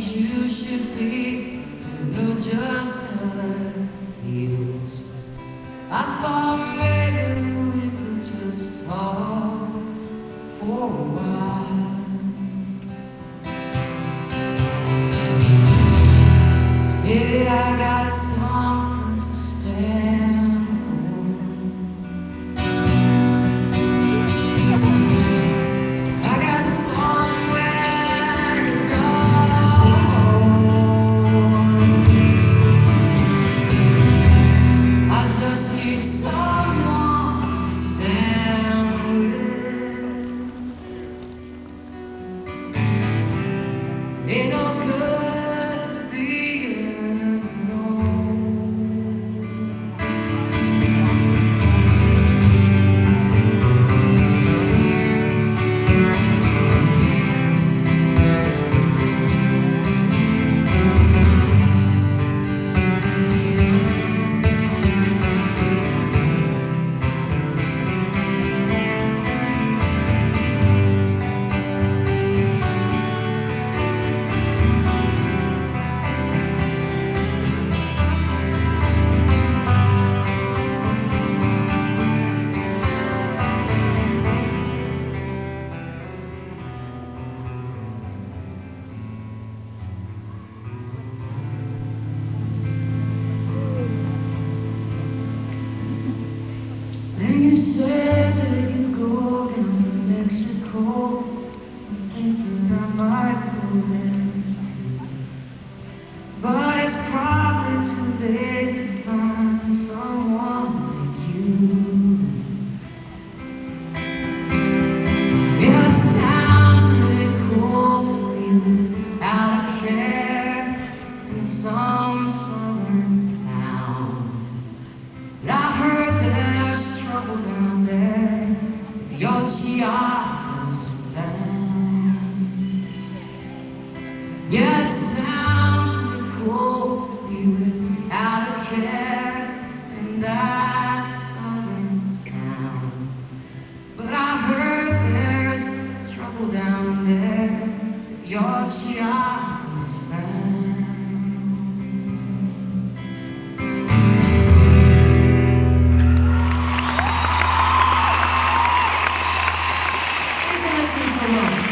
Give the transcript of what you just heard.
you should be. You know just how that feels. I thought maybe we could just talk for a while. Maybe I got something to stand for. I got somewhere to go. I just need someone to stand with. Ain't no good to be alone. And you said that you'd go down to Mexico. I think that I might go there too. But it's probably too late to find someone like you. Yeah, it sounds really cool to be without a care in some southern town. But I heard there's trouble down there if your Chiapas land. Yeah, it sounds pretty cool to be without a care in that southern town. But I heard there's trouble down there if your Chiapas land. Thanks for listening so long.